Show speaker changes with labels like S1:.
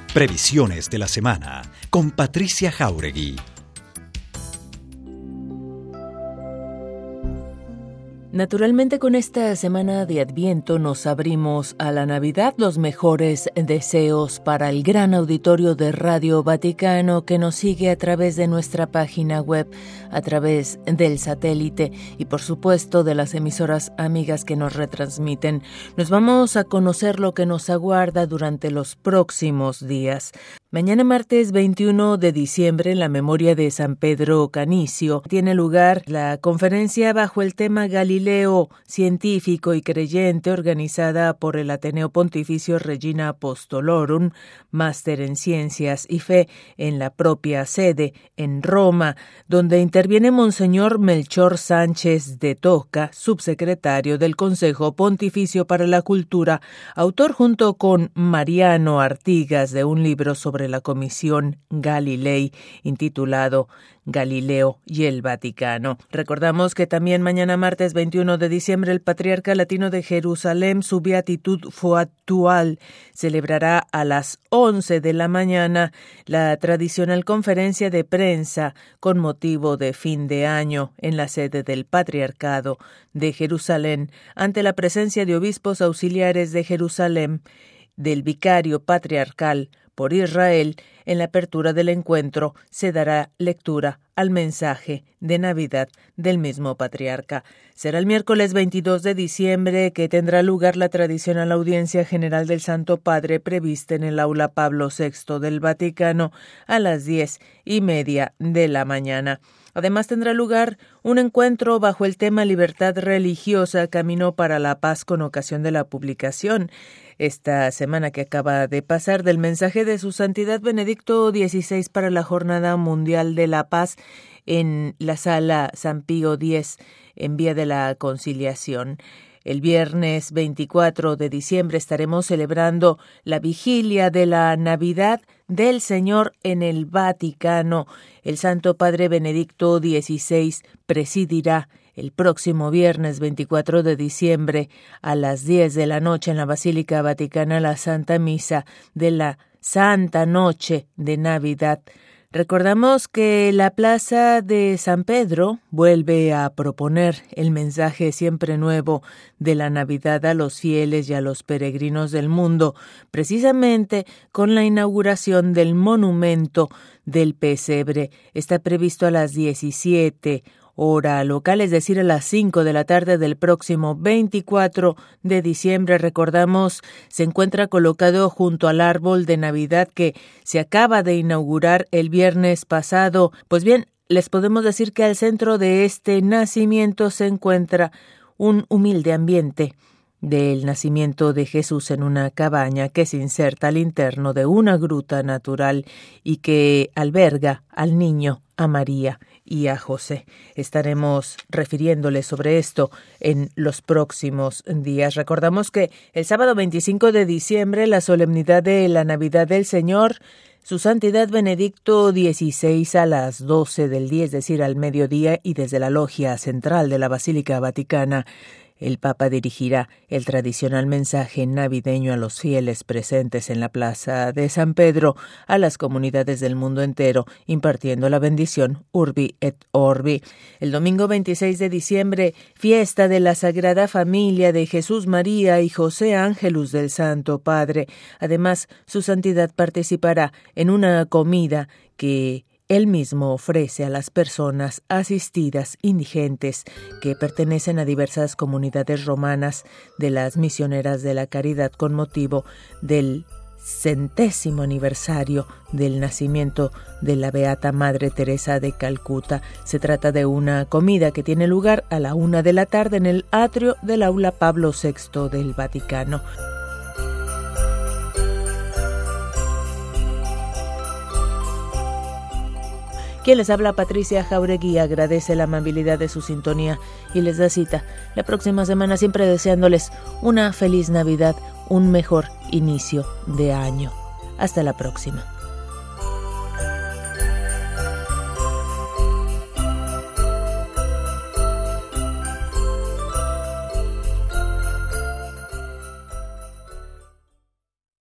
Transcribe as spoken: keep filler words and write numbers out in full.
S1: Previsiones de la semana con Patricia Jáuregui.
S2: Naturalmente, con esta semana de Adviento nos abrimos a la Navidad. Los mejores deseos para el gran auditorio de Radio Vaticano que nos sigue a través de nuestra página web, a través del satélite y por supuesto de las emisoras amigas que nos retransmiten. Nos vamos a conocer lo que nos aguarda durante los próximos días. Mañana martes veintiuno de diciembre, en la memoria de San Pedro Canicio, tiene lugar la conferencia bajo el tema Galileo científico y creyente, organizada por el Ateneo Pontificio Regina Apostolorum, máster en ciencias y fe en la propia sede en Roma, donde interviene Monseñor Melchor Sánchez de Toca, subsecretario del Consejo Pontificio para la Cultura, autor junto con Mariano Artigas de un libro sobre la Comisión Galilei, intitulado Galileo y el Vaticano. Recordamos que también mañana martes veintiuno de diciembre el Patriarca Latino de Jerusalén, su beatitud foatual, celebrará a las once de la mañana la tradicional conferencia de prensa con motivo de fin de año en la sede del Patriarcado de Jerusalén, ante la presencia de obispos auxiliares de Jerusalén, del vicario patriarcal por Israel. En la apertura del encuentro se dará lectura al mensaje de Navidad del mismo patriarca. Será el miércoles veintidós de diciembre que tendrá lugar la tradicional audiencia general del Santo Padre prevista en el aula Pablo sexto del Vaticano a las diez y media de la mañana. Además tendrá lugar un encuentro bajo el tema Libertad religiosa, camino para la paz, con ocasión de la publicación esta semana que acaba de pasar del mensaje de su Santidad Benedicto dieciséis para la Jornada Mundial de la Paz en la Sala San Pío X en Vía de la Conciliación. El viernes veinticuatro de diciembre estaremos celebrando la vigilia de la Navidad del Señor en el Vaticano. El Santo Padre Benedicto dieciséis presidirá el próximo viernes veinticuatro de diciembre a las diez de la noche en la Basílica Vaticana la Santa Misa de la Santa Noche de Navidad. Recordamos que la Plaza de San Pedro vuelve a proponer el mensaje siempre nuevo de la Navidad a los fieles y a los peregrinos del mundo, precisamente con la inauguración del monumento del pesebre. Está previsto a las diecisiete hora local, es decir, a las cinco de la tarde del próximo veinticuatro de diciembre. Recordamos, se encuentra colocado junto al árbol de Navidad que se acaba de inaugurar el viernes pasado. Pues bien, les podemos decir que al centro de este nacimiento se encuentra un humilde ambiente del nacimiento de Jesús en una cabaña que se inserta al interno de una gruta natural y que alberga al niño, a María y a José. Estaremos refiriéndoles sobre esto en los próximos días. Recordamos que el sábado veinticinco de diciembre, la solemnidad de la Navidad del Señor, su Santidad Benedicto dieciséis a las doce del día, es decir, al mediodía, y desde la logia central de la Basílica Vaticana, el Papa dirigirá el tradicional mensaje navideño a los fieles presentes en la Plaza de San Pedro, a las comunidades del mundo entero, impartiendo la bendición Urbi et Orbi. El domingo veintiséis de diciembre, fiesta de la Sagrada Familia de Jesús, María y José, ángelus del Santo Padre. Además, su santidad participará en una comida que él mismo ofrece a las personas asistidas indigentes que pertenecen a diversas comunidades romanas de las misioneras de la caridad con motivo del centésimo aniversario del nacimiento de la Beata Madre Teresa de Calcuta. Se trata de una comida que tiene lugar a la una de la tarde en el atrio del aula Pablo sexto del Vaticano. Quien les habla, Patricia Jáuregui, agradece la amabilidad de su sintonía y les da cita la próxima semana, siempre deseándoles una feliz Navidad, un mejor inicio de año. Hasta la próxima.